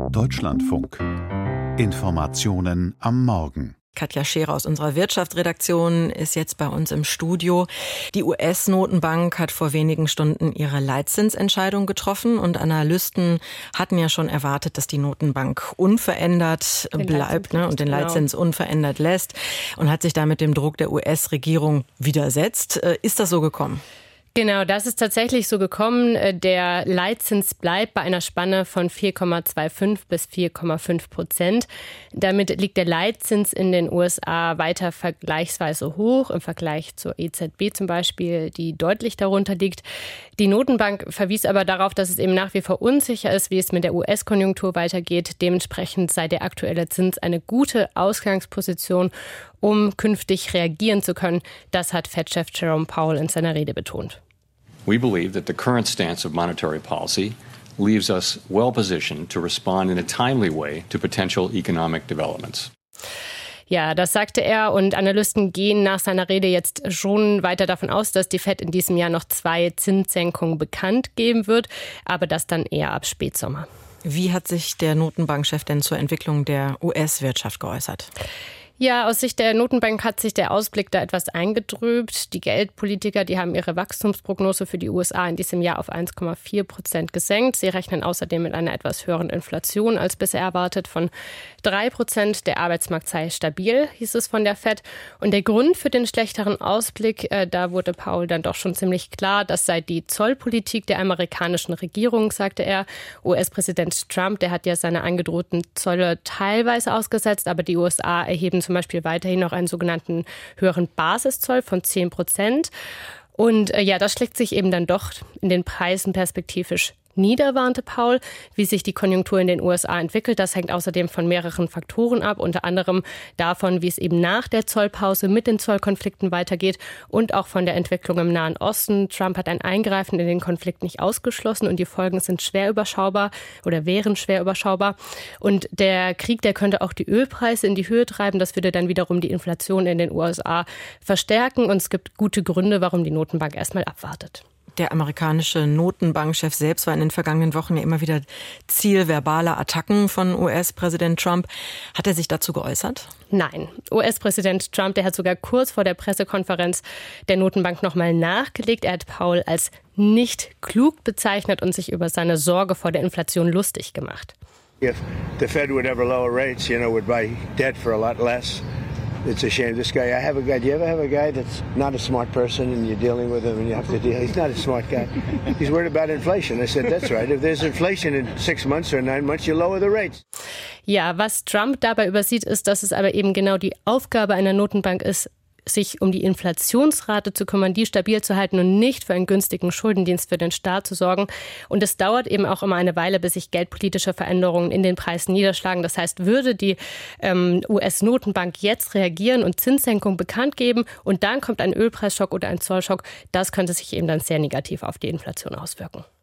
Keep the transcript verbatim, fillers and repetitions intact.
Deutschlandfunk. Informationen am Morgen. Katja Scherer aus unserer Wirtschaftsredaktion ist jetzt bei uns im Studio. Die U S-Notenbank hat vor wenigen Stunden ihre Leitzinsentscheidung getroffen und Analysten hatten ja schon erwartet, dass die Notenbank unverändert den bleibt ne, und den Leitzins genau. unverändert lässt und hat sich damit dem Druck der U S-Regierung widersetzt. Ist das so gekommen? Genau, das ist tatsächlich so gekommen. Der Leitzins bleibt bei einer Spanne von vier Komma fünfundzwanzig bis vier Komma fünf Prozent. Damit liegt der Leitzins in den U S A weiter vergleichsweise hoch im Vergleich zur E Z B zum Beispiel, die deutlich darunter liegt. Die Notenbank verwies aber darauf, dass es eben nach wie vor unsicher ist, wie es mit der U S-Konjunktur weitergeht. Dementsprechend sei der aktuelle Zins eine gute Ausgangsposition, um künftig reagieren zu können. Das hat Fed-Chef Jerome Powell in seiner Rede betont. We believe that the current stance of monetary policy leaves us well positioned to respond in a timely way to potential economic developments. Ja, das sagte er und Analysten gehen nach seiner Rede jetzt schon weiter davon aus, dass die Fed in diesem Jahr noch zwei Zinssenkungen bekannt geben wird, aber das dann eher ab Spätsommer. Wie hat sich der Notenbankchef denn zur Entwicklung der U S-Wirtschaft geäußert? Ja, aus Sicht der Notenbank hat sich der Ausblick da etwas eingetrübt. Die Geldpolitiker, die haben ihre Wachstumsprognose für die U S A in diesem Jahr auf eins Komma vier Prozent gesenkt. Sie rechnen außerdem mit einer etwas höheren Inflation als bisher erwartet von drei Prozent. Der Arbeitsmarkt sei stabil, hieß es von der Fed. Und der Grund für den schlechteren Ausblick, äh, da wurde Powell dann doch schon ziemlich klar, das sei die Zollpolitik der amerikanischen Regierung, sagte er. U S-Präsident Trump, der hat ja seine angedrohten Zölle teilweise ausgesetzt, aber die U S A erheben zum Beispiel weiterhin noch einen sogenannten höheren Basiszoll von zehn Prozent. Und äh, ja, das schlägt sich eben dann doch in den Preisen perspektivisch nieder, warnte Powell. Wie sich die Konjunktur in den U S A entwickelt, das hängt außerdem von mehreren Faktoren ab, unter anderem davon, wie es eben nach der Zollpause mit den Zollkonflikten weitergeht und auch von der Entwicklung im Nahen Osten. Trump hat ein Eingreifen in den Konflikt nicht ausgeschlossen und die Folgen sind schwer überschaubar oder wären schwer überschaubar. Und der Krieg, der könnte auch die Ölpreise in die Höhe treiben. Das würde dann wiederum die Inflation in den U S A verstärken und es gibt gute Gründe, warum die Notenbank erstmal abwartet. Der amerikanische Notenbankchef selbst war in den vergangenen Wochen ja immer wieder Ziel verbaler Attacken von U S-Präsident Trump. Hat er sich dazu geäußert? Nein. U S-Präsident Trump, der hat sogar kurz vor der Pressekonferenz der Notenbank nochmal nachgelegt. Er hat Powell als nicht klug bezeichnet und sich über seine Sorge vor der Inflation lustig gemacht. If the Fed would ever lower rates, you know, would buy debt for a lot less. It's a shame. This guy, I have a guy. Do you ever have a guy that's not a smart person and you're dealing with him and you have to deal? He's not a smart guy. He's worried about inflation. I said, that's right. If there's inflation in six months or nine months, you lower the rates. Ja, was Trump dabei übersieht, ist, dass es aber eben genau die Aufgabe einer Notenbank ist, sich um die Inflationsrate zu kümmern, die stabil zu halten und nicht für einen günstigen Schuldendienst für den Staat zu sorgen. Und es dauert eben auch immer eine Weile, bis sich geldpolitische Veränderungen in den Preisen niederschlagen. Das heißt, würde die ähm, U S-Notenbank jetzt reagieren und Zinssenkung bekannt geben und dann kommt ein Ölpreisschock oder ein Zollschock, das könnte sich eben dann sehr negativ auf die Inflation auswirken.